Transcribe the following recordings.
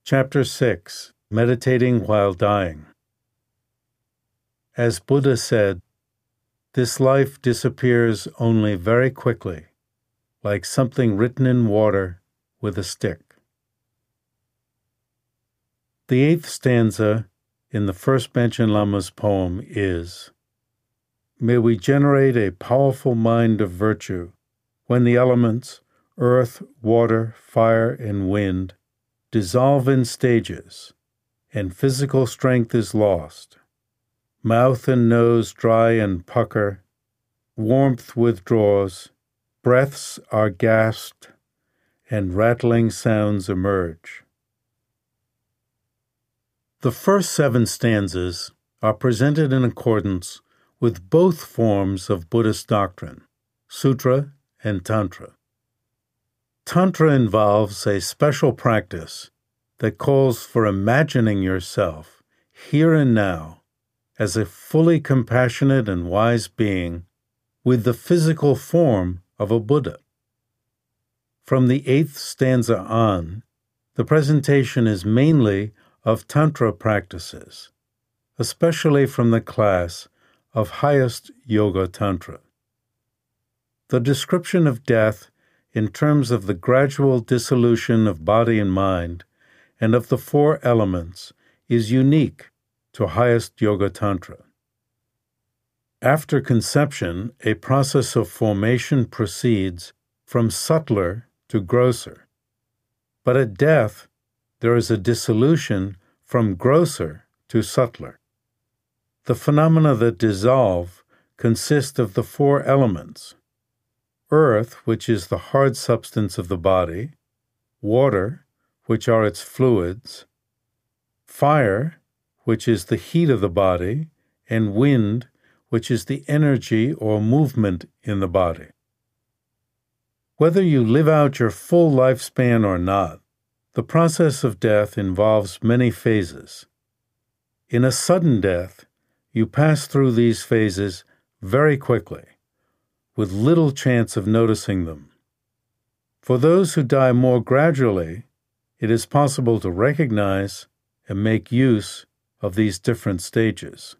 Chapter 6. Meditating While Dying. As Buddha said, this life disappears only very quickly, like something written in water with a stick. The 8th stanza in the first Panchen Lama's poem is, "May we generate a powerful mind of virtue when the elements, earth, water, fire, and wind, dissolve in stages, and physical strength is lost. Mouth and nose dry and pucker, warmth withdraws, breaths are gasped, and rattling sounds emerge." The first 7 stanzas are presented in accordance with both forms of Buddhist doctrine, Sutra and Tantra. Tantra involves a special practice that calls for imagining yourself, here and now, as a fully compassionate and wise being with the physical form of a Buddha. From the 8th stanza on, the presentation is mainly of Tantra practices, especially from the class of highest Yoga Tantra. The description of death in terms of the gradual dissolution of body and mind and of the 4 elements is unique to highest Yoga Tantra. After conception, a process of formation proceeds from subtler to grosser. But at death, there is a dissolution from grosser to subtler. The phenomena that dissolve consist of the 4 elements: earth, which is the hard substance of the body; water, which are its fluids; fire, which is the heat of the body; and wind, which is the energy or movement in the body. Whether you live out your full lifespan or not, the process of death involves many phases. In a sudden death, you pass through these phases very quickly, with little chance of noticing them. For those who die more gradually, it is possible to recognize and make use of these different stages.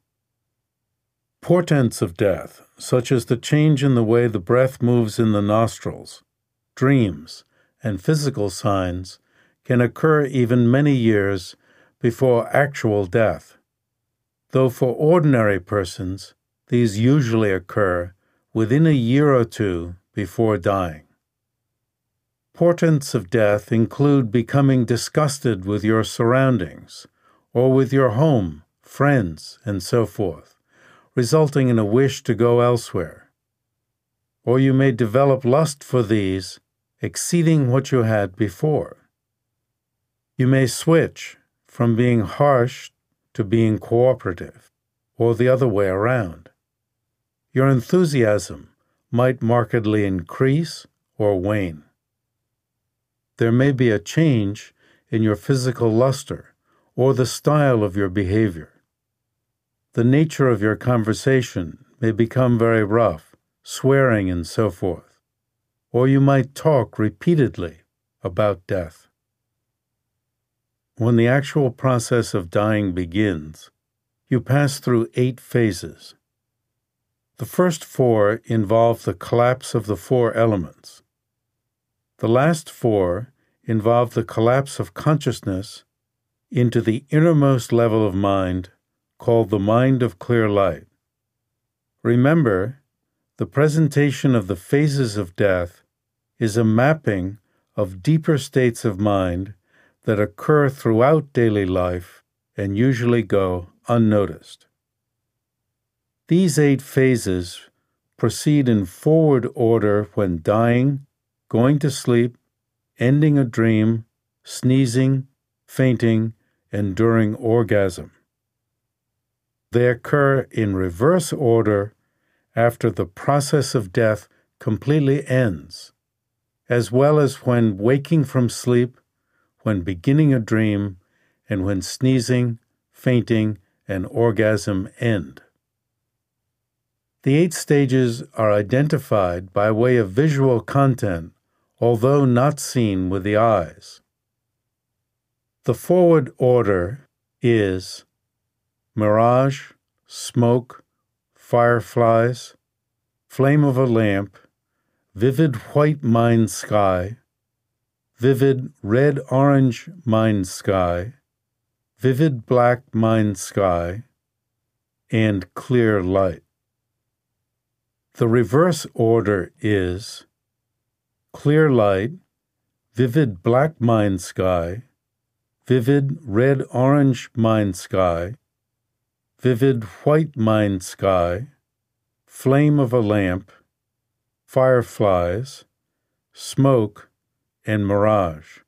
Portents of death, such as the change in the way the breath moves in the nostrils, dreams, and physical signs, can occur even many years before actual death, though for ordinary persons these usually occur within a year or 2 before dying. Portents of death include becoming disgusted with your surroundings, or with your home, friends, and so forth, resulting in a wish to go elsewhere. Or you may develop lust for these, exceeding what you had before. You may switch from being harsh to being cooperative, or the other way around. Your enthusiasm might markedly increase or wane. There may be a change in your physical luster or the style of your behavior. The nature of your conversation may become very rough, swearing and so forth, or you might talk repeatedly about death. When the actual process of dying begins, you pass through 8 phases. The first 4 involve the collapse of the 4 elements. The last 4 involve the collapse of consciousness into the innermost level of mind, called the mind of clear light. Remember, the presentation of the phases of death is a mapping of deeper states of mind that occur throughout daily life and usually go unnoticed. These 8 phases proceed in forward order when dying, going to sleep, ending a dream, sneezing, fainting, and during orgasm. They occur in reverse order after the process of death completely ends, as well as when waking from sleep, when beginning a dream, and when sneezing, fainting, and orgasm end. The 8 stages are identified by way of visual content, although not seen with the eyes. The forward order is mirage, smoke, fireflies, flame of a lamp, vivid white mind sky, vivid red-orange mind sky, vivid black mind sky, and clear light. The reverse order is clear light, vivid black mind sky, vivid red-orange mind sky, vivid white mind sky, flame of a lamp, fireflies, smoke, and mirage.